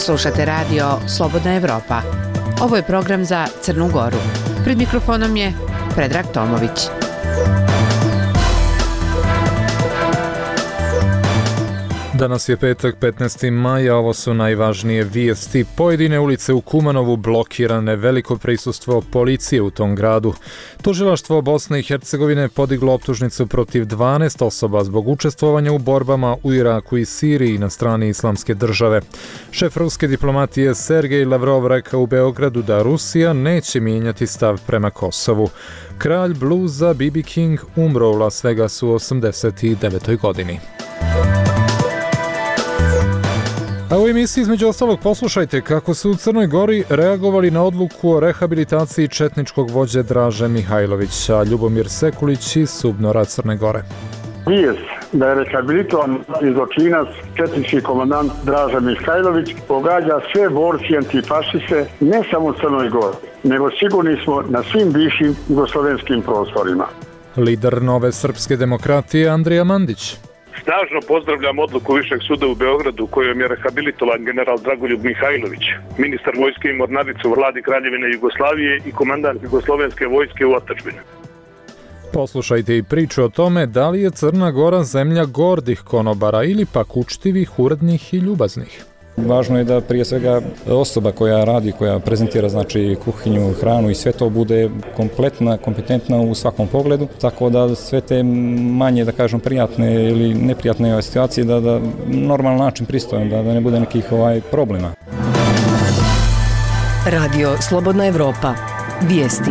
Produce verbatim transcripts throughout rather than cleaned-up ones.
Slušate radio Slobodna Evropa. Ovo je program za Crnu Goru. Pred mikrofonom je Predrag Tomović. Danas je petak, petnaesti maj, a ovo su najvažnije vijesti. Pojedine ulice u Kumanovu blokirane, veliko prisustvo policije u tom gradu. Tužilaštvo Bosne i Hercegovine podiglo optužnicu protiv dvanaest osoba zbog učestvovanja u borbama u Iraku i Siriji na strani Islamske države. Šef ruske diplomatije Sergej Lavrov rekao u Beogradu da Rusija neće mijenjati stav prema Kosovu. Kralj bluza B B King umro u Las Vegasu u osamdeset devetoj godini. A u emisiji između ostalog poslušajte kako su u Crnoj Gori reagovali na odluku o rehabilitaciji četničkog vođe Draže Mihajlovića. Ljubomir Sekulić iz Subnora, Crne Gore. Vijest da je rehabilitovan zločinac četnički komandant Draža Mihajlović pogađa sve borci i antifašiste ne samo u Crnoj Gori, nego sigurni smo na svim bivšim jugoslovenskim prostorima. Lider Nove srpske demokratije Andrija Mandić. Snažno pozdravljam odluku Višeg suda u Beogradu kojom je rehabilitovan general Dragoljub Mihajlović, ministar vojske i mornarice u vladi Kraljevine Jugoslavije i komandant jugoslovenske vojske u otadžbini. Poslušajte i priču o tome da li je Crna Gora zemlja gordih konobara ili pak učtivih, urednih i ljubaznih. Važno je da prije svega osoba koja radi, koja prezentira znači kuhinju, hranu i sve to bude kompletna, kompetentna u svakom pogledu, tako da sve te manje, da kažem, prijatne ili neprijatne situacije da da normalan način pristojan, da, da ne bude nekih ovaj problema. Radio Slobodna Evropa. Vijesti.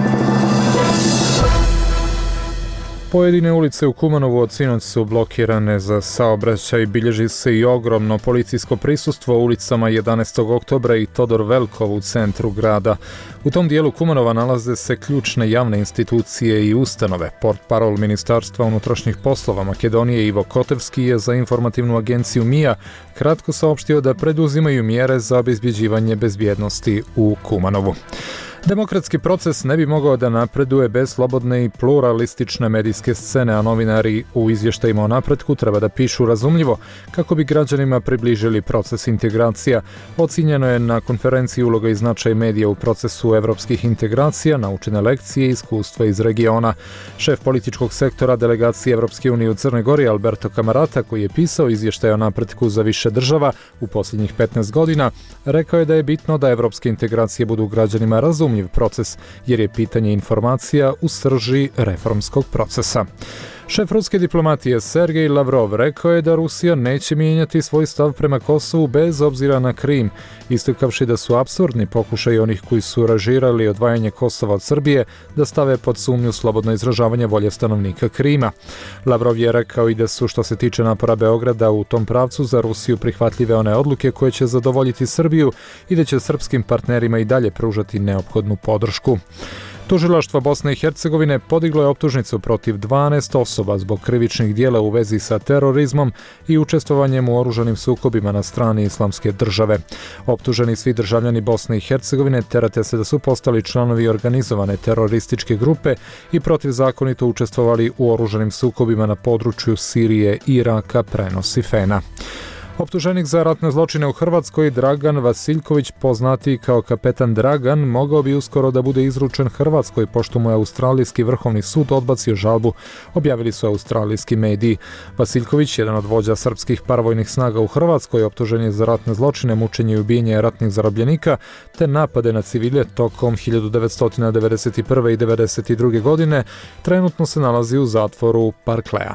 Pojedine ulice u Kumanovu od sinoć su blokirane za saobraćaj, bilježi se i ogromno policijsko prisustvo u ulicama jedanaestog oktobra i Todor Velkov u centru grada. U tom dijelu Kumanova nalaze se ključne javne institucije i ustanove. Portparol Ministarstva unutrašnjih poslova Makedonije Ivo Kotevski je za informativnu agenciju M I A kratko saopštio da preduzimaju mjere za obezbjeđivanje bezbjednosti u Kumanovu. Demokratski proces ne bi mogao da napreduje bez slobodne i pluralistične medijske scene, a novinari u izvještajima o napretku treba da pišu razumljivo kako bi građanima približili proces integracija. Ocijenjeno je na konferenciji uloga i značaj medija u procesu evropskih integracija, naučene lekcije i iskustva iz regiona. Šef političkog sektora delegacije Evropske unije u Crnoj Gori Alberto Camarata, koji je pisao izvještaj o napretku za više država u posljednjih petnaest godina, rekao je da je bitno da evropske integracije budu građanima razumljive proces, jer je pitanje informacija u srži reformskog procesa. Šef ruske diplomatije Sergej Lavrov rekao je da Rusija neće mijenjati svoj stav prema Kosovu bez obzira na Krim, istakavši da su apsurdni pokušaj onih koji su aranžirali odvajanje Kosova od Srbije da stave pod sumnju slobodno izražavanje volje stanovnika Krima. Lavrov je rekao i da su, što se tiče napora Beograda u tom pravcu, za Rusiju prihvatljive one odluke koje će zadovoljiti Srbiju i da će srpskim partnerima i dalje pružati neophodnu podršku. Tužilaštvo Bosne i Hercegovine podiglo je optužnicu protiv dvanaest osoba zbog krivičnih dijela u vezi sa terorizmom i učestvovanjem u oružanim sukobima na strani Islamske države. Optuženi svi državljani Bosne i Hercegovine terate se da su postali članovi organizovane terorističke grupe i protivzakonito učestvovali u oružanim sukobima na području Sirije, Iraka, prenosi Fena. Optuženik za ratne zločine u Hrvatskoj Dragan Vasiljković, poznatiji kao kapetan Dragan, mogao bi uskoro da bude izručen Hrvatskoj, pošto mu je australijski vrhovni sud odbacio žalbu, objavili su australijski mediji. Vasiljković, jedan od vođa srpskih paravojnih snaga u Hrvatskoj, optužen je za ratne zločine, mučenje i ubijenje ratnih zarobljenika, te napade na civile tokom hiljadu devetsto devedeset prve i devedeset druge godine, trenutno se nalazi u zatvoru Parklea.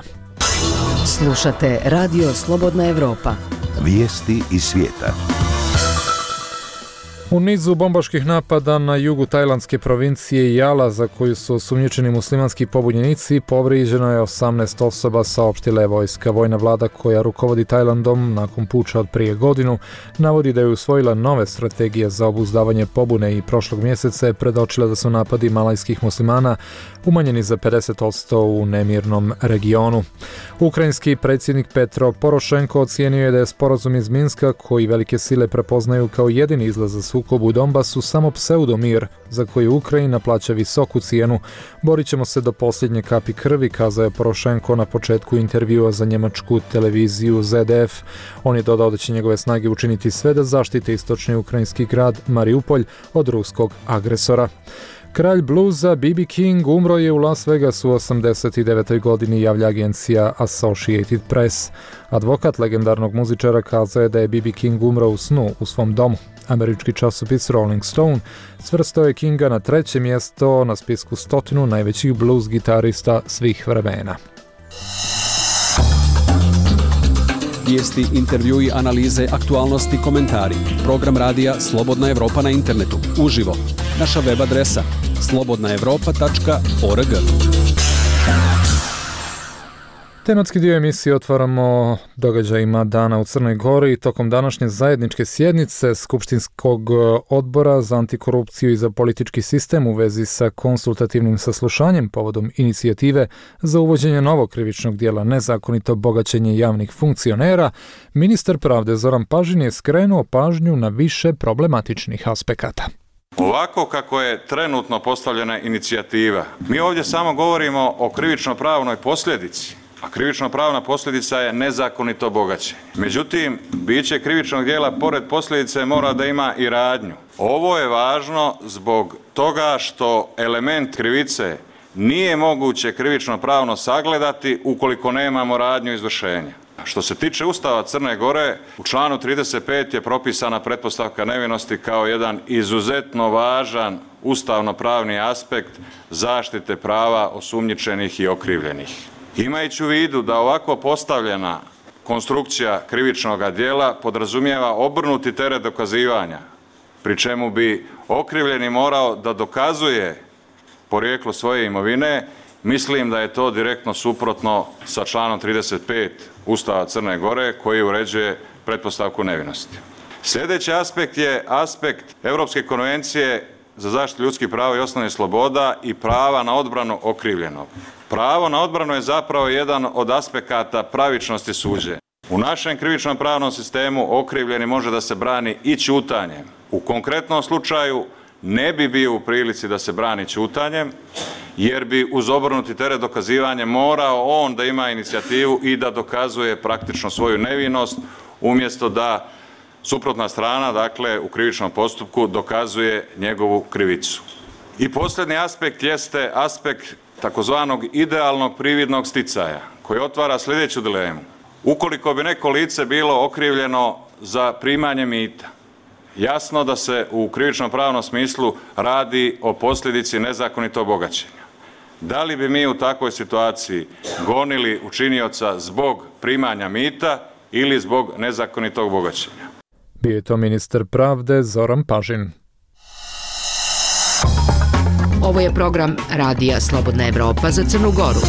Slušate Radio Slobodna Evropa. Vijesti iz svijeta. U nizu bombaških napada na jugu tajlandske provincije Jala, za koju su osumnjičeni muslimanski pobunjenici, povrijeđeno je osamnaest osoba, saopštila je vojska. Vojna vlada koja rukovodi Tajlandom nakon puča od prije godinu navodi da je usvojila nove strategije za obuzdavanje pobune i prošlog mjeseca je predočila da su napadi malajskih muslimana umanjeni za pedeset posto u nemirnom regionu. Ukrajinski predsjednik Petro Porošenko ocijenio je da je sporazum iz Minska, koji velike sile prepoznaju kao jedini izlaz za sukobu u Donbasu samo pseudomir za koji Ukrajina plaća visoku cijenu. Borit ćemo se do posljednje kapi krvi, kazao je Porošenko na početku intervjua za njemačku televiziju Z D F. On je dodao da će njegove snage učiniti sve da zaštite istočni ukrajinski grad Mariupolj od ruskog agresora. Kralj bluza B B King umro je u Las Vegasu u osamdeset devetoj godini, javlja agencija Associated Press. Advokat legendarnog muzičara kazao je da je B B King umro u snu u svom domu. Američki časopis Rolling Stone svrstao je Kinga na treće mjesto na spisku stotinu najvećih blues gitarista svih vremena. Vijesti, intervjui, analize, aktualnosti, komentari. Program radija Slobodna Evropa na internetu. Uživo. Naša web adresa slobodna evropa tačka org. Tematski dio emisije otvaramo događajima dana u Crnoj Gori. Tokom današnje zajedničke sjednice Skupštinskog odbora za antikorupciju i za politički sistem u vezi sa konsultativnim saslušanjem povodom inicijative za uvođenje novog krivičnog dijela nezakonito bogaćenje javnih funkcionera, ministar pravde Zoran Pažin je skrenuo pažnju na više problematičnih aspekata. Ovako kako je trenutno postavljena inicijativa, mi ovdje samo govorimo o krivično-pravnoj posljedici, a krivično-pravna posljedica je nezakonito bogaćenje. Međutim, biće krivičnog dijela pored posljedice mora da ima i radnju. Ovo je važno zbog toga što element krivice nije moguće krivično-pravno sagledati ukoliko nemamo radnju izvršenja. Što se tiče Ustava Crne Gore, u članu trideset pet je propisana pretpostavka nevinosti kao jedan izuzetno važan ustavno-pravni aspekt zaštite prava osumnjičenih i okrivljenih. Imajući u vidu da ovako postavljena konstrukcija krivičnog djela podrazumijeva obrnuti teret dokazivanja, pri čemu bi okrivljeni morao da dokazuje porijeklo svoje imovine, mislim da je to direktno suprotno sa članom trideset pet Ustava Crne Gore koji uređuje pretpostavku nevinosti. Sljedeći aspekt je aspekt Europske konvencije za zaštitu ljudskih prava i osnovnih sloboda i prava na odbranu okrivljenog. Pravo na odbranu je zapravo jedan od aspekata pravičnosti suđenja. U našem krivičnom pravnom sistemu okrivljeni može da se brani i ćutanjem. U konkretnom slučaju ne bi bio u prilici da se brani ćutanjem, jer bi uz obrnuti teret dokazivanja morao on da ima inicijativu i da dokazuje praktično svoju nevinost, umjesto da suprotna strana, dakle u krivičnom postupku, dokazuje njegovu krivicu. I posljednji aspekt jeste aspekt takozvanog idealnog prividnog sticaja, koji otvara sljedeću dilemu. Ukoliko bi neko lice bilo okrivljeno za primanje mita, jasno da se u krivičnom pravnom smislu radi o posljedici nezakonitog bogaćenja. Da li bi mi u takvoj situaciji gonili učinioca zbog primanja mita ili zbog nezakonitog bogaćenja? Bio je to ministar pravde Zoran Pažin. Ovo je program radija Slobodna Evropa za Crnu Goru.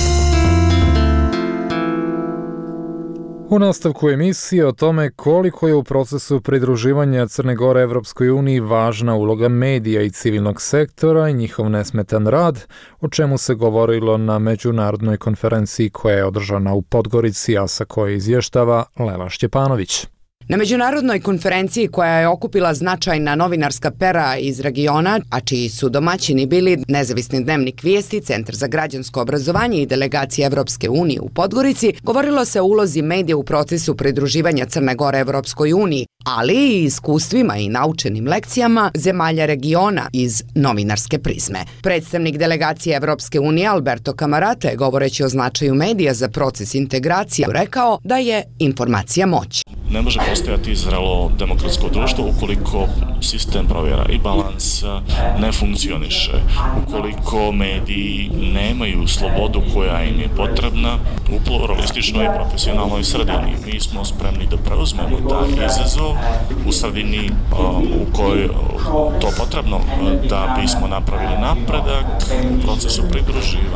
U nastavku emisije o tome koliko je u procesu pridruživanja Crne Gore Evropskoj uniji važna uloga medija i civilnog sektora i njihov nesmetan rad, o čemu se govorilo na međunarodnoj konferenciji koja je održana u Podgorici, a sa koje izvještava Lela Šćepanović. Na međunarodnoj konferenciji koja je okupila značajna novinarska pera iz regiona, a čiji su domaćini bili Nezavisni dnevnik Vijesti, Centar za građansko obrazovanje i delegacija Evropske unije u Podgorici, govorilo se o ulozi medija u procesu pridruživanja Crne Gore Evropskoj uniji, ali i iskustvima i naučenim lekcijama zemalja regiona iz novinarske prizme. Predstavnik delegacije Evropske unije Alberto Camarata je, govoreći o značaju medija za proces integracije, rekao da je informacija moć. Ne može postojati zrelo demokratsko društvo ukoliko sistem provjera i balans ne funkcioniše, ukoliko mediji nemaju slobodu koja im je potrebna u pluralističnoj i profesionalnoj sredini. Mi smo spremni da preuzmemo taj izazov u sredini u kojoj to potrebno da bismo napravili napredak u procesu pridruživanja.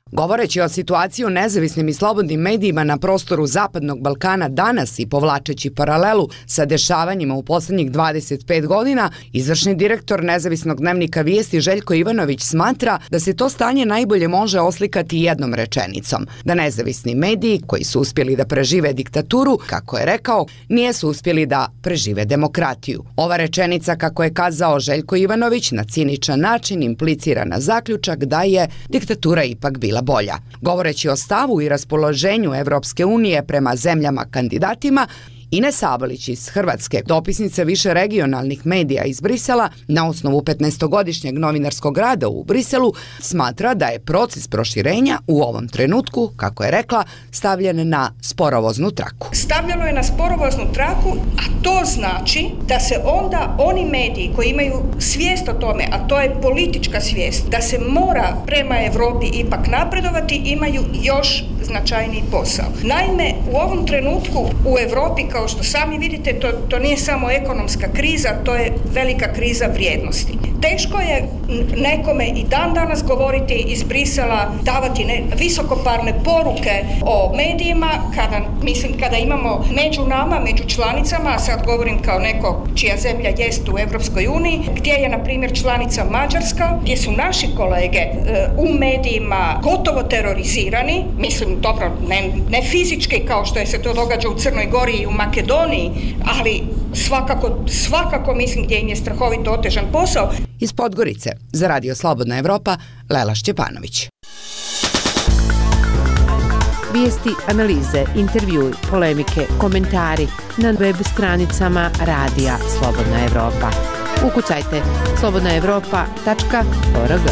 Govoreći o situaciji u nezavisnim i slobodnim medijima na prostoru Zapadnog Balkana danas i povlačeći paralelu sa dešavanjima u poslednjih dvadeset pet godina, izvršni direktor nezavisnog dnevnika Vijesti Željko Ivanović smatra da se to stanje najbolje može oslikati jednom rečenicom, da nezavisni mediji koji su uspjeli da prežive diktaturu, kako je rekao, nijesu uspjeli da prežive demokratiju. Ova rečenica, kako je kazao Željko Ivanović, na ciničan način implicira na zaključak da je diktatura ipak bila bolja. Govoreći o stavu i raspoloženju Evropske unije prema zemljama kandidatima, Ines Sabolić iz Hrvatske, dopisnica više regionalnih medija iz Brisela, na osnovu petnaestogodišnjeg novinarskog rada u Briselu, smatra da je proces proširenja u ovom trenutku, kako je rekla, stavljen na sporovoznu traku. Stavljeno je na sporovoznu traku, a to znači da se onda oni mediji koji imaju svijest o tome, a to je politička svijest, da se mora prema Europi ipak napredovati, imaju još značajniji posao. Naime, u ovom trenutku u Europi, kao što sami vidite, to, to nije samo ekonomska kriza, to je velika kriza vrijednosti. Teško je nekome i dan danas govoriti iz Brisela, davati ne, visokoparne poruke o medijima, kada, mislim, kada imamo među nama, među članicama, a sad govorim kao neko čija zemlja jest u Europskoj uniji, gdje je, na primjer, članica Mađarska, gdje su naši kolege e, u medijima gotovo terorizirani, mislim, dobro, ne, ne fizički kao što je se to događa u Crnoj Gori i u Makedoniji, ali svakako, svakako mislim gdje im je strahovito otežan posao. Iz Podgorice, za Radio Slobodna Evropa, Lela Šćepanović. Vijesti, analize, intervjui, polemike, komentari na web stranicama Radija Slobodna Evropa. Ukucajte slobodna evropa tačka org.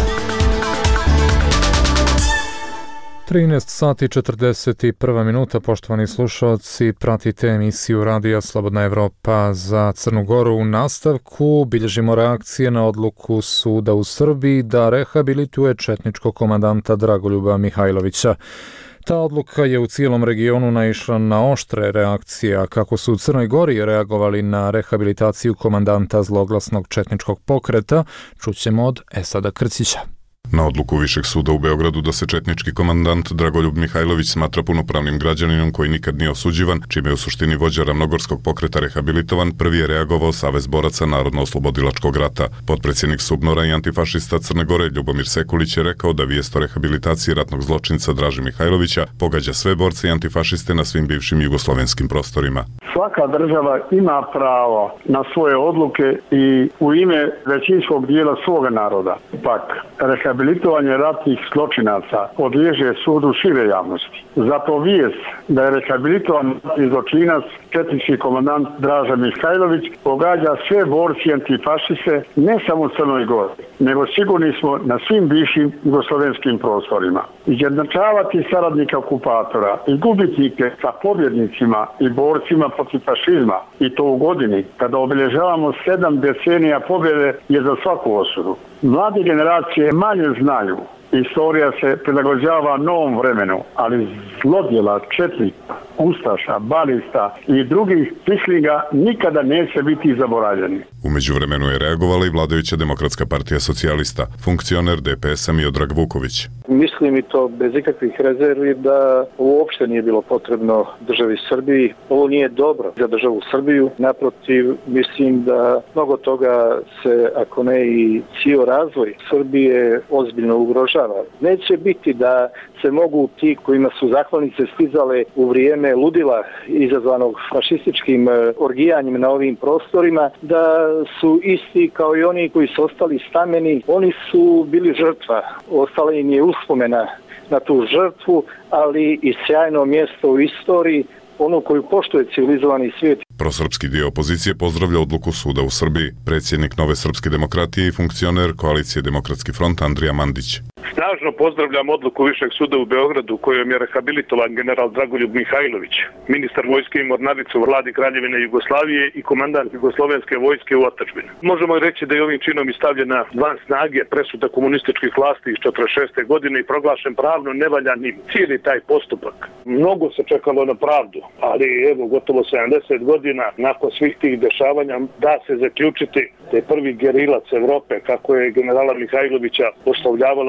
trinaest sati četrdeset jedna minuta, poštovani slušalci, pratite emisiju Radija Slobodna Evropa za Crnu Goru. U nastavku bilježimo reakcije na odluku suda u Srbiji da rehabilituje četničkog komandanta Dragoljuba Mihajlovića. Ta odluka je u cijelom regionu naišla na oštre reakcije, a kako su u Crnoj Gori reagovali na rehabilitaciju komandanta zloglasnog četničkog pokreta, čućemo od Esada Krcića. Na odluku Višeg suda u Beogradu da se četnički komandant Dragoljub Mihajlović smatra punopravnim građaninom koji nikad nije osuđivan, čime je u suštini vođa ravnogorskog pokreta rehabilitovan, prvi je reagovao Savez boraca Narodno-oslobodilačkog rata. Potpredsjednik SUBNOR-a i antifašista Crne Gore Ljubomir Sekulić je rekao da vijest o rehabilitaciji ratnog zločinca Draže Mihajlovića pogađa sve borce i antifašiste na svim bivšim jugoslovenskim prostorima. Svaka država ima pravo na svoje odluke i u ime većinskog dijela svoga naroda. Pak, rehabilitovanje ratnih zločinaca podliježe sudu šire javnosti. Zato vijest da je rehabilitovan ratni zločinac četnički komandant Draža Mihajlović pogađa sve borci i antifašiste ne samo u Crnoj Gori, nego sigurni smo na svim bivšim jugoslovenskim prostorima. Izjednačavati saradnika okupatora i gubitnike sa pobjednicima i borcima protiv fašizma, i to u godini kada obilježavamo sedam decenija pobjede, je za svaku osudu. Mlade generacije manje znaju. Istorija se prilagođava novom vremenu, ali zlodjela četnika, ustaša, balista i drugih pislinga nikada neće biti zaboravljeni. U međuvremenu je reagovala i vladajuća Demokratska partija socijalista, funkcioner D P S-a Miodrag Vuković. Mislim i to bez ikakvih rezervi da uopšte nije bilo potrebno državi Srbiji. Ovo nije dobro za državu Srbiju. Naprotiv, mislim da mnogo toga se, ako ne i cijel razvoj Srbije, ozbiljno ugrožava. Neće biti da se mogu ti kojima su zahvalnice stizale u vrijeme ludila izazvanog fašističkim orgijanjem na ovim prostorima, da su isti kao i oni koji su ostali stameni. Oni su bili žrtva, ostala im je uspomena na tu žrtvu, ali i sjajno mjesto u istoriji, ono koju poštuje civilizovani svijet. Prosrpski dio opozicije pozdravlja odluku suda u Srbiji. Predsjednik Nove srpske demokratije i funkcioner koalicije Demokratski front Andrija Mandić. Snažno pozdravljam odluku Višeg suda u Beogradu kojom je rehabilitovan general Dragoljub Mihajlović, ministar vojske i mornarice u vladi Kraljevine Jugoslavije i komandant jugoslovenske vojske u otadžbini. Možemo reći da je ovim činom i stavljena van snage presuda komunističkih vlasti iz četrdeset šeste godine i proglašen pravno nevaljanim cijeli taj postupak. Mnogo se čekalo na pravdu, ali evo gotovo sedamdeset godina nakon svih tih dešavanja da se zaključiti da je prvi gerilac Evrope, kako je generala Mihajlovića oslovljavala tadašnja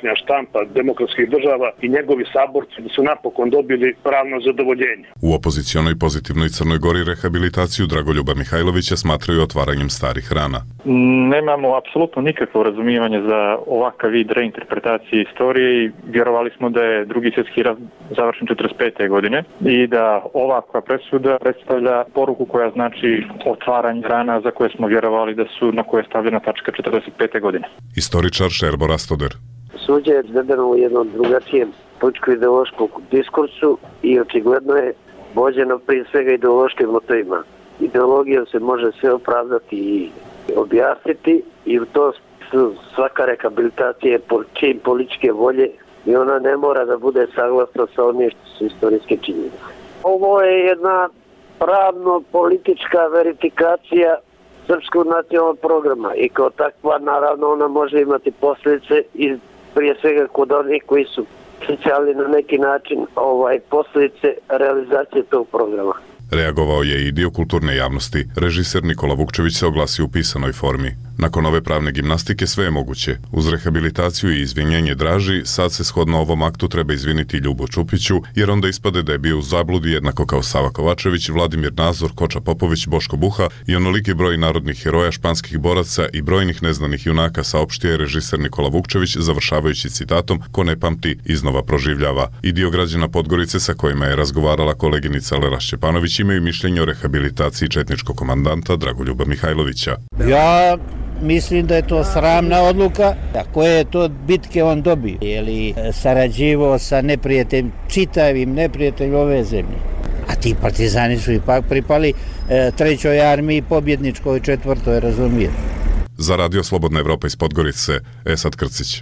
današnja štampa demokratskih država i njegovi saborci da su napokon dobili pravno zadovoljenje. U opozicionoj pozitivnoj Crnoj Gori rehabilitaciju Dragoljuba Mihajlovića smatraju otvaranjem starih rana. Nemamo apsolutno nikakvo razumijevanje za ovakav vid reinterpretacije istorije i vjerovali smo da je drugi svjetski rat završen četrdeset pete godine i da ovakva presuda predstavlja poruku koja znači otvaranje rana za koje smo vjerovali da su na koje je stavljena tačka četrdeset pete godine. Istoričar Šerbo Rastoder. Suđe je izvedeno u jednom drugačijem političko-ideološkom diskursu i očigledno je vođeno prije svega ideološkim motivima. Ideologijom se može sve opravdati i objasniti i u to svaka rehabilitacija je čin političke volje i ona ne mora da bude saglasna sa onim što su istorijske činjenice. Ovo je jedna pravno-politička verifikacija srpskog nacionalnog programa i kao takva naravno ona može imati posljedice i prije svega kod onih koji su socijalni na neki način ovaj, posljedice realizacije tog programa. Reagovao je i dio kulturne javnosti. Režiser Nikola Vukčević se oglasio u pisanoj formi. Nakon ove pravne gimnastike sve je moguće. Uz rehabilitaciju i izvinjenje Draži, sad se shodno ovom aktu treba izviniti Ljubo Čupiću, jer onda ispade da je bio u zabludi jednako kao Sava Kovačević, Vladimir Nazor, Koča Popović, Boško Buha i onoliki broj narodnih heroja, španskih boraca i brojnih neznanih junaka, saopštio je režiser Nikola Vukčević, završavajući citatom "Ko ne pamti, iznova proživljava". I dio građana Podgorice sa kojima je razgovarala koleginica Lera Šćepanović imaju mišljenje o rehabilitaciji četničkog komandanta Dragoljuba Mihajlovića. Ja mislim da je to sramna odluka. Koje je to bitke on dobio? Je li sarađivao sa neprijateljem, čitavim neprijateljem ove zemlje? A ti partizani su ipak pripali e, trećoj armiji, pobjedničkoj četvrtoj, razumije. Za Radio Slobodna Evropa iz Podgorice, Esad Krcić.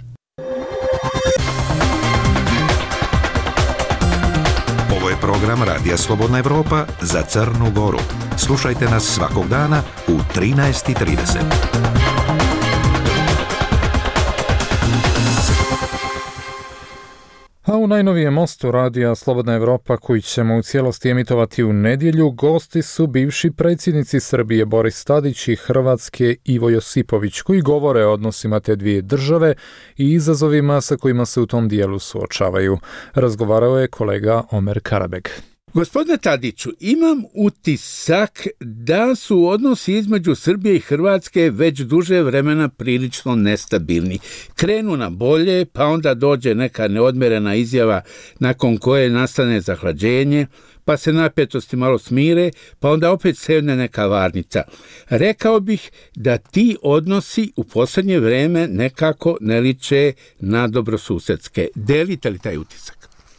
Ovo je program Radija Slobodna Evropa za Crnu Goru. Slušajte nas svakog dana u trinaest i trideset. A u najnovijem mostu Radija Slobodna Evropa, koji ćemo u cijelosti emitovati u nedjelju, gosti su bivši predsjednici Srbije Boris Tadić i Hrvatske Ivo Josipović, koji govore o odnosima te dvije države i izazovima sa kojima se u tom dijelu suočavaju. Razgovarao je kolega Omer Karabeg. Gospodine Tadiću, imam utisak da su odnosi između Srbije i Hrvatske već duže vremena prilično nestabilni. Krenu na bolje, pa onda dođe neka neodmerena izjava nakon koje nastane zahlađenje, pa se napetosti malo smire, pa onda opet sevne neka varnica. Rekao bih da ti odnosi u posljednje vreme nekako ne liče na dobrosusedske. Delite li taj utisak?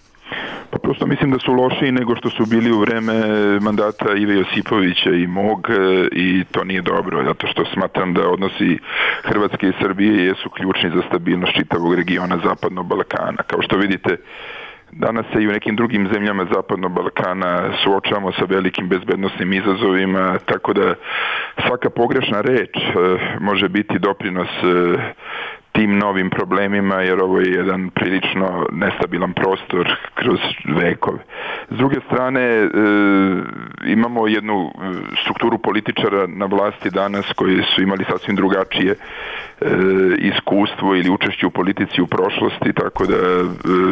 Pa prosto mislim da su lošiji nego što su bili u vreme mandata Ive Josipovića i mog i to nije dobro, zato što smatram da odnosi Hrvatske i Srbije jesu ključni za stabilnost čitavog regiona Zapadnog Balkana. Kao što vidite, danas se i u nekim drugim zemljama Zapadnog Balkana suočavamo sa velikim bezbednosnim izazovima, tako da svaka pogrešna reč može biti doprinos tim novim problemima, jer ovo je jedan prilično nestabilan prostor kroz vekove. S druge strane, e, imamo jednu strukturu političara na vlasti danas koji su imali sasvim drugačije e, iskustvo ili učešće u politici u prošlosti, tako da e,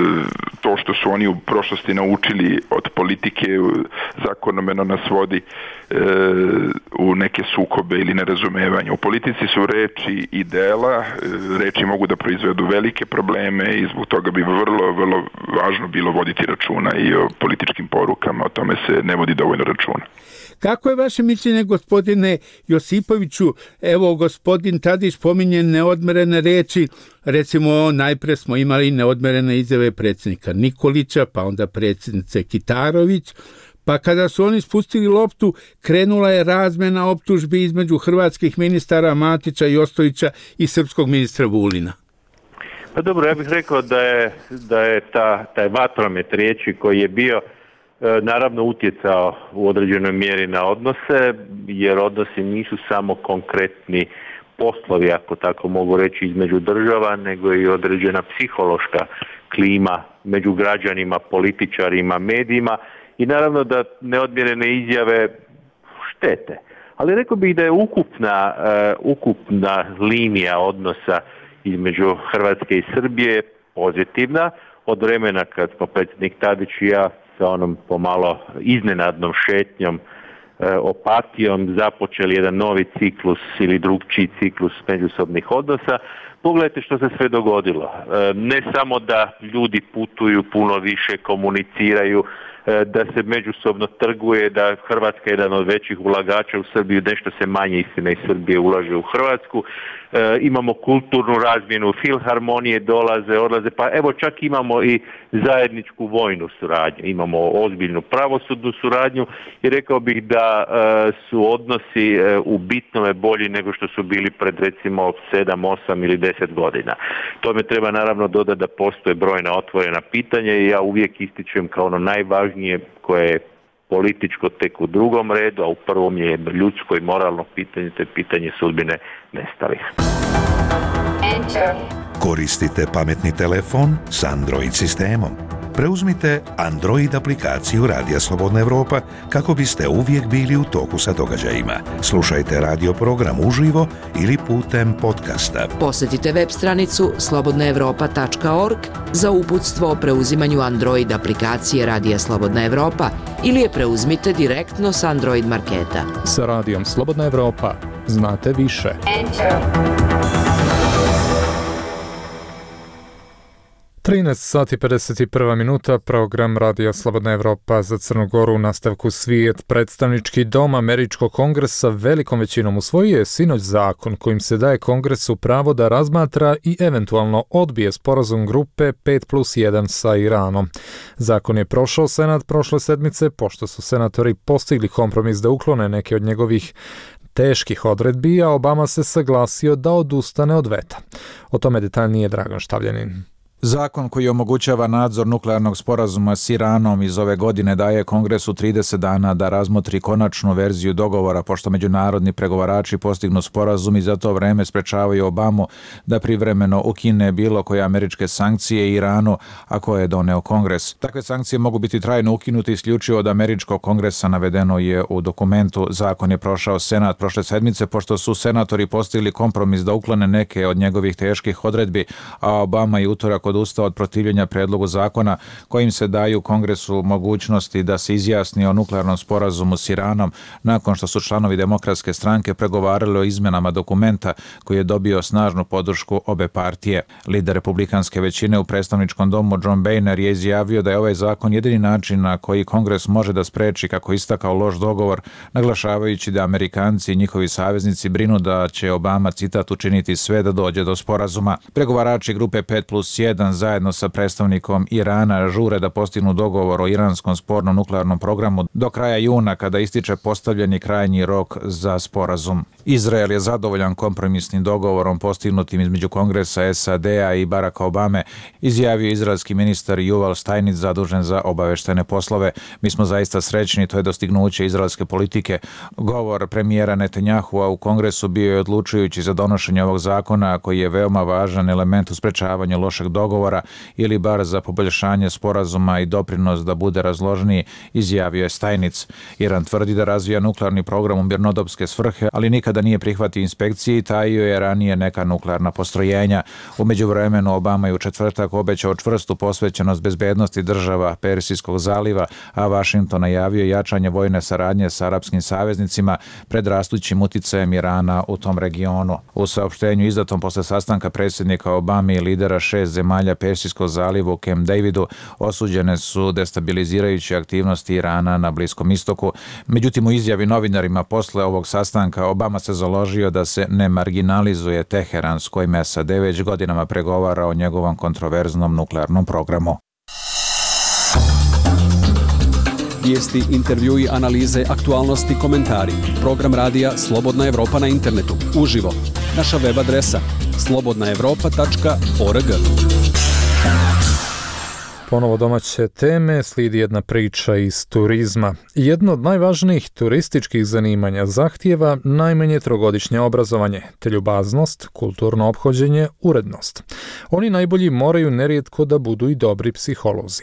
to što su oni u prošlosti naučili od politike zakonomeno nas vodi e, u neke sukobe ili nerazumevanje. U politici su reči i dela, reči mogu da proizvedu velike probleme i zbog toga bi vrlo, vrlo važno bilo voditi računa i o političkim porukama, o tome se ne vodi dovoljno računa. Kako je vaše mišljenje, gospodine Josipoviću? Evo, gospodin Tadić pominje neodmerene reči, recimo najpre smo imali neodmerene izjave predsjednika Nikolića, pa onda predsjednice Kitarović, pa kada su oni spustili loptu, krenula je razmjena optužbi između hrvatskih ministara Matića i Ostojića i srpskog ministra Vulina. Pa dobro, ja bih rekao da je, da je ta, taj vatromet riječi koji je bio e, naravno utjecao u određenoj mjeri na odnose, jer odnosi nisu samo konkretni poslovi, ako tako mogu reći, između država, nego i određena psihološka klima među građanima, političarima, medijima. I naravno da neodmjerene izjave štete. Ali rekao bih da je ukupna, uh, ukupna linija odnosa između Hrvatske i Srbije pozitivna. Od vremena kad smo predsjednik Tadić i ja sa onom pomalo iznenadnom šetnjom, e, opatijom započeli jedan novi ciklus ili drugčiji ciklus međusobnih odnosa. Pogledajte što se sve dogodilo. E, ne samo da ljudi putuju, puno više komuniciraju, e, da se međusobno trguje, da Hrvatska je jedan od većih ulagača u Srbiju, nešto se manje istina iz Srbije ulaže u Hrvatsku. E, imamo kulturnu razmjenu, filharmonije dolaze, odlaze, pa evo čak imamo i zajedničku vojnu suradnju, imamo ozbiljnu pravosudnu suradnju i rekao bih da e, su odnosi e, u bitnome bolji nego što su bili pred recimo sedam, osam ili deset godina. Tome treba naravno dodati da postoje brojna otvorena pitanja i ja uvijek ističem kao ono najvažnije koje je političko tek u drugom redu, a u prvom je ljudsko i moralno pitanje, to je pitanje sudbine nestalih. Koristite pametni telefon s Android sistemom. Preuzmite Android aplikaciju Radija Slobodna Evropa kako biste uvijek bili u toku sa događajima. Slušajte radio program uživo ili putem podcasta. Posjetite web stranicu slobodna evropa tačka org za uputstvo o preuzimanju Android aplikacije Radija Slobodna Evropa ili je preuzmite direktno s Android marketa. Sa Radijom Slobodna Evropa znate više. trinaest sati pedeset jedna minuta, program Radija Slobodna Evropa za Crnu Goru u nastavku Svijet. Predstavnički dom Američkog kongresa velikom većinom usvojio je sinoć zakon kojim se daje kongresu pravo da razmatra i eventualno odbije sporazum grupe pet plus jedan sa Iranom. Zakon je prošao Senat prošle sedmice pošto su senatori postigli kompromis da uklone neke od njegovih teških odredbi, a Obama se saglasio da odustane od veta. O tome detaljnije Dragan Štavljanin. Zakon koji omogućava nadzor nuklearnog sporazuma s Iranom iz ove godine daje Kongresu trideset dana da razmotri konačnu verziju dogovora, pošto međunarodni pregovarači postignu sporazum i za to vreme sprečavaju Obamu da privremeno ukine bilo koje američke sankcije Iranu, a koje je doneo Kongres. Takve sankcije mogu biti trajno ukinuti isključivo od američkog kongresa, navedeno je u dokumentu. Zakon je prošao Senat prošle sedmice, pošto su senatori postigli kompromis da uklone neke od njegovih teških odredbi, a Obama je utorak odustao od protivljenja predlogu zakona kojim se daju Kongresu mogućnosti da se izjasni o nuklearnom sporazumu s Iranom nakon što su članovi Demokratske stranke pregovarali o izmenama dokumenta koji je dobio snažnu podršku obe partije. Lider republikanske većine u predstavničkom domu John Boehner je izjavio da je ovaj zakon jedini način na koji Kongres može da spreči, kako istakao, loš dogovor, naglašavajući da Amerikanci i njihovi saveznici brinu da će Obama, citat, učiniti sve da dođe do sporazuma. Pregovarači grupe pet plus jedan zajedno sa predstavnikom Irana žure da postignu dogovor o iranskom spornom nuklearnom programu do kraja juna, kada ističe postavljeni krajnji rok za sporazum. Izrael je zadovoljan kompromisnim dogovorom postignutim između Kongresa S A D-a i Baracka Obame, izjavio izraelski ministar Yuval Steinitz zadužen za obaveštene poslove. Mi smo zaista srećni, to je dostignuće izraelske politike. Govor premijera Netanjahua u Kongresu bio je odlučujući za donošenje ovog zakona, koji je veoma važan element u sprečavanju lošeg dogovora ili bar za poboljšanje sporazuma i doprinos da bude razloženiji, izjavio je Steinitz. Iran tvrdi da razvija nuklearni program u mirnodopske svrhe, ali nikada nije prihvatio inspekcije i tajio je ranije neka nuklearna postrojenja. U međuvremenu Obama je u četvrtak obećao čvrstu posvećenost bezbednosti država Persijskog zaliva, a Washington najavio jačanje vojne saradnje sa arapskim saveznicima pred rastućim uticajem Irana u tom regionu. U saopštenju izdatom posle sastanka predsjednika Obame i lidera šest zemalja Persijskog zaliva u Camp Davidu osuđene su destabilizirajuće aktivnosti Irana na Bliskom istoku. Međutim, u izjavi novinarima posle ovog sastanka Obama se založio da se ne marginalizuje Teheran, s kojim S A D već godinama pregovara o njegovom kontroverznom nuklearnom programu. Vijesti, intervjui, analize, aktualnosti, komentari. Program radija Slobodna Evropa na internetu. Uživo. Naša web adresa slobodna evropa tačka org. Ponovo domaće teme, slijedi jedna priča iz turizma. Jedno od najvažnijih turističkih zanimanja zahtijeva najmanje trogodišnje obrazovanje, te ljubaznost, kulturno ophođenje, urednost. Oni najbolji moraju nerijetko da budu i dobri psiholozi.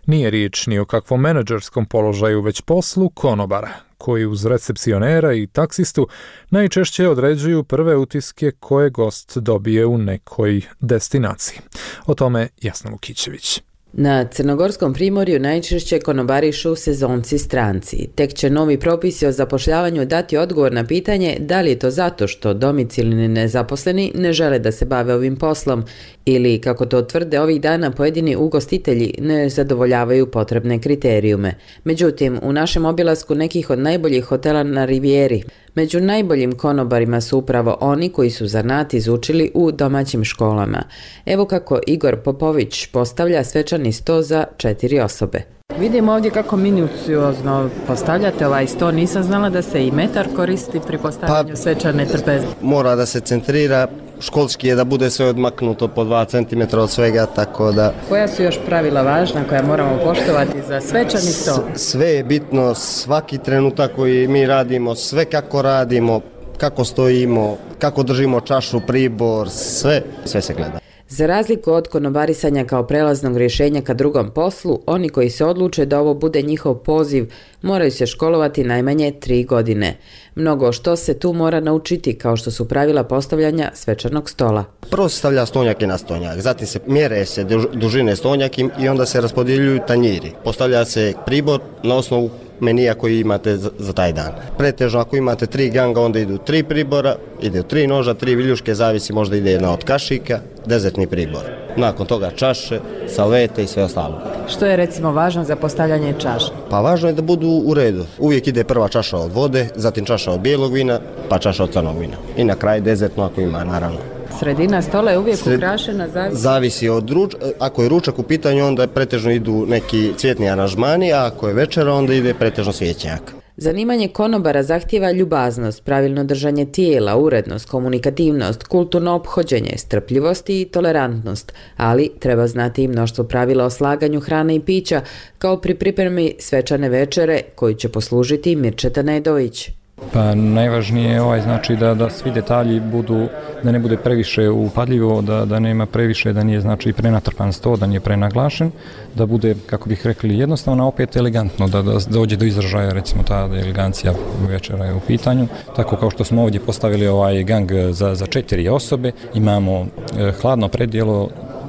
Nije riječ ni o kakvom menadžerskom položaju, već poslu konobara, koji uz recepcionera i taksistu najčešće određuju prve utiske koje gost dobije u nekoj destinaciji. O tome Jasna Vukićević. Na Crnogorskom primorju najčešće konobarišu sezonci stranci. Tek će novi propisi o zapošljavanju dati odgovor na pitanje da li je to zato što domicilni nezaposleni ne žele da se bave ovim poslom ili, kako to tvrde ovih dana, pojedini ugostitelji ne zadovoljavaju potrebne kriterijume. Međutim, u našem obilasku nekih od najboljih hotela na Rivijeri, među najboljim konobarima su upravo oni koji su zanat izučili u domaćim školama. Evo kako Igor Popović postavlja svečani sto za četiri osobe. Vidim ovdje kako minuciozno postavljate ovaj sto. Nisam znala da se i metar koristi pri postavljanju pa, svečane trpeze. Mora da se centrira, školski je da bude sve odmaknuto po dva centimetra od svega, tako da... Koja su još pravila važna koja moramo poštovati za svečani sto? S, sve je bitno, svaki trenutak koji mi radimo, sve kako radimo, kako stojimo, kako držimo čašu, pribor, sve, sve se gleda. Za razliku od konobarisanja kao prelaznog rješenja ka drugom poslu, oni koji se odluče da ovo bude njihov poziv moraju se školovati najmanje tri godine. Mnogo što se tu mora naučiti, kao što su pravila postavljanja svečanog stola. Prvo se stavlja stonjak i na stonjak, zatim se mjere se dužine stonjaki i onda se raspodjeljuju tanjiri. Postavlja se pribor na osnovu menija koji imate za, za taj dan. Pretežno ako imate tri ganga, onda idu tri pribora, ide tri noža, tri viljuške, zavisi, možda ide jedna od kašika, dezertni pribor. Nakon toga čaše, salvete i sve ostalo. Što je recimo važno za postavljanje čaša? Pa važno je da budu u redu. Uvijek ide prva čaša od vode, zatim čaša od bijelog vina, pa čaša od crnog vina. I na kraju dezertno ako ima, naravno. Sredina stola je uvijek Sred... ukrašena, zavisi? Zavisi od ruč... Ako je ručak u pitanju, onda pretežno idu neki cvjetni aranžmani, a ako je večera, onda ide pretežno svijećnjak. Zanimanje konobara zahtijeva ljubaznost, pravilno držanje tijela, urednost, komunikativnost, kulturno ophođenje, strpljivost i tolerantnost, ali treba znati i mnoštvo pravila o slaganju hrane i pića, kao pri pripremi svečane večere koju će poslužiti Mirčeta Nedović. Pa najvažnije je ovaj, znači da, da svi detalji budu, da ne bude previše upadljivo, da, da nema previše, da nije znači prenatrpan sto, da nije prenaglašen, da bude, kako bih rekli, jednostavno, opet elegantno, da, da dođe do izražaja, recimo ta elegancija večera je u pitanju. Tako kao što smo ovdje postavili ovaj gang za, za četiri osobe, imamo eh, hladno predjelo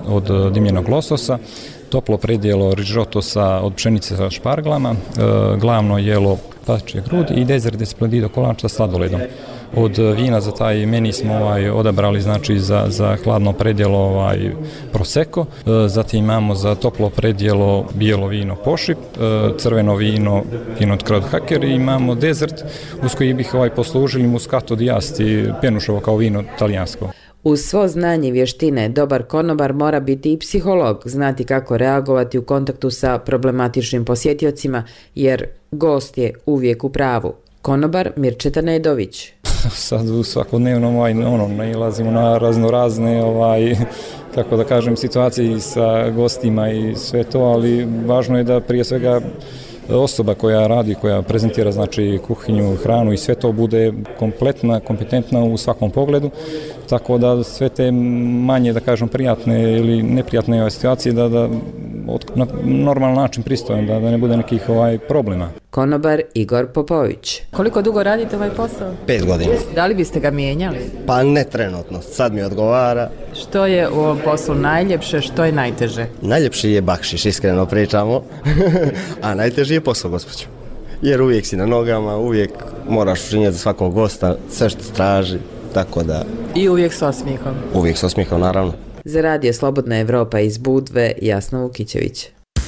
od dimljenog lososa, toplo predjelo rižotosa od pšenice sa šparglama, e, glavno jelo pašče grudi i dezert desplendido kolač sa sladoledom. Od vina za taj meni smo ovaj, odabrali znači za, za hladno predjelo ovaj, prosecco, e, zatim imamo za toplo predjelo bijelo vino pošip, e, crveno vino pinot krod haker i imamo dezert uz koji bih ovaj, poslužili muscato di asti penušovo kao vino talijansko. Uz svo znanje i vještine, dobar konobar mora biti i psiholog, znati kako reagovati u kontaktu sa problematičnim posjetiocima, jer gost je uvijek u pravu. Konobar Mirčeta Nedović. Sad u svakodnevnom ovaj, ono, nailazimo na razno razne ovaj, kako da kažem, situacije sa gostima i sve to, ali važno je da prije svega osoba koja radi, koja prezentira znači kuhinju, hranu i sve to bude kompletna, kompetentna u svakom pogledu, tako da sve te manje, da kažem, prijatne ili neprijatne situacije da, da na normalan način pristojan, da, da ne bude nekih ovaj problema. Konobar Igor Popović. Koliko dugo radite ovaj posao? Pet godina. Da li biste ga mijenjali? Pa ne trenutno, sad mi odgovara. Što je u ovom poslu najljepše, što je najteže? Najljepši je bakšiš, iskreno pričamo, a najteži je posao, gospođo. Jer uvijek si na nogama, uvijek moraš učinjeti za svakog gosta, sve što traži, tako da... I uvijek s osmijehom? Uvijek s osmijehom, naravno. Za Radio Slobodna Evropa iz Budve, Jasna Vukićević.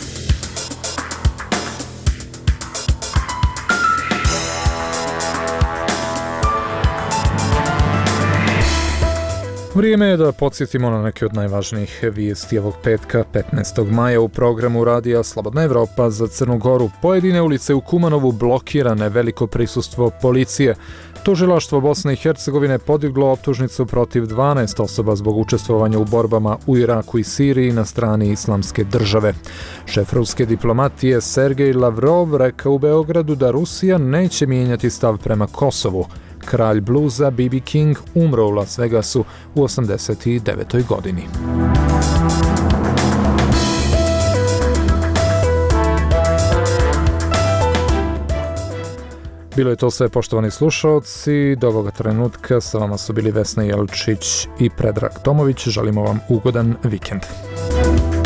Vrijeme je da podsjetimo na neke od najvažnijih vijesti ovog petka, petnaestog maja u programu Radija Slobodna Evropa za Crnu Goru. Pojedine ulice u Kumanovu blokirane, veliko prisustvo policije. Tužilaštvo Bosne i Hercegovine podiglo optužnicu protiv dvanaest osoba zbog učestvovanja u borbama u Iraku i Siriji na strani Islamske države. Šef ruske diplomatije Sergej Lavrov rekao u Beogradu da Rusija neće mijenjati stav prema Kosovu. Kralj bluza B B King umro u Las Vegasu u osamdeset devetoj godini. Bilo je to sve, poštovani slušaoci. Do ovoga trenutka sa vama su bili Vesna Jelčić i Predrag Tomović. Želimo vam ugodan vikend.